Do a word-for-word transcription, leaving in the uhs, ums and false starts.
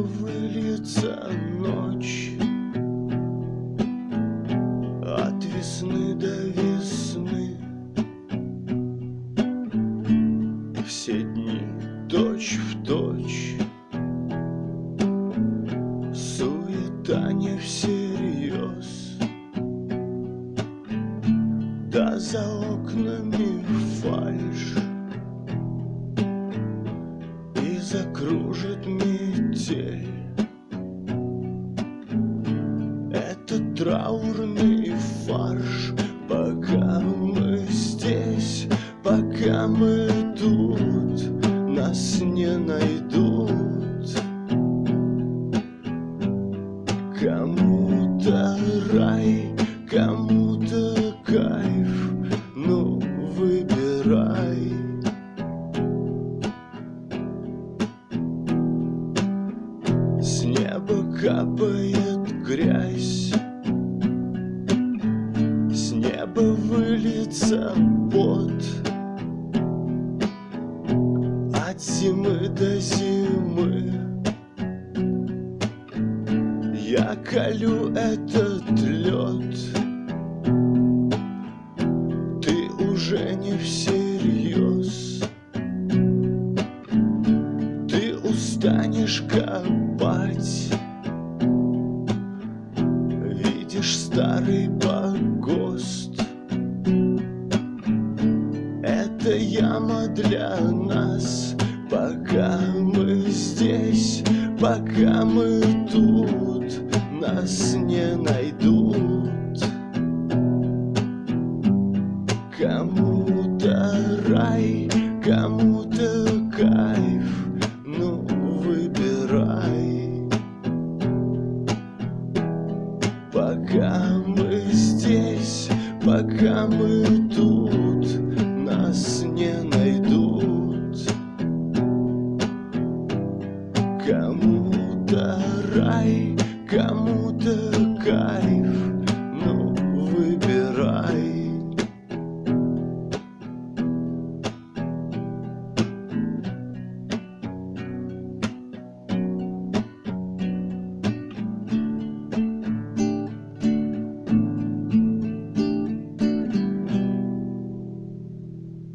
выльется ночь, от весны до весны, все дни точь в точь, суета не всерьез, да за окнами фальшь, и закружит метель. Это траурный фарш, пока мы здесь, пока мы тут, нас не найдут. Кому-то рай, кому-то кайф, ну выбирай. С неба капает грязь, с неба выльется пот, от зимы до зимы. Я колю этот лед, ты уже не всерьез, ты устанешь копать, видишь старый погост. Это яма для нас, пока мы здесь, пока мы тут, нас не найдут. Кому-то рай, кому-то кайф, ну выбирай. Пока мы здесь, пока мы тут, нас не найдут. Кому-то рай, кому-то кайф, ну выбирай.